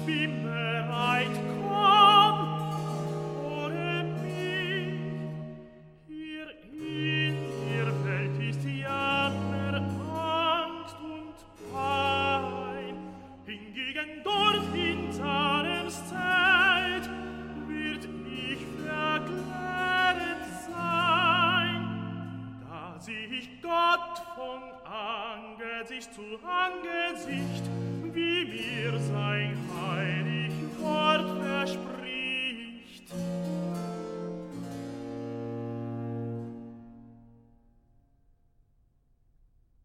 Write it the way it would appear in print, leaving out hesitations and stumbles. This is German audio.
bin bereit, komm, ohne mich. Hier in der Welt ist Jammer, Angst und Pein. Hingegen dort in Salems Zelt wird ich verklärt sein, da sich Gott von Angesicht zu Angesicht wie mir sein